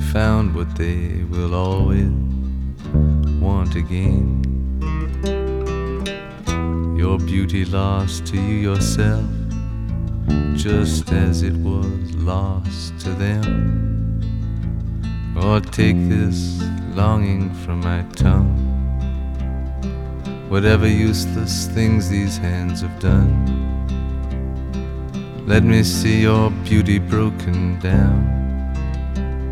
found what they will always want again. Your beauty lost to you yourself, just as it was lost to them. Or take this longing from my tongue, whatever useless things these hands have done. Let me see your beauty broken down,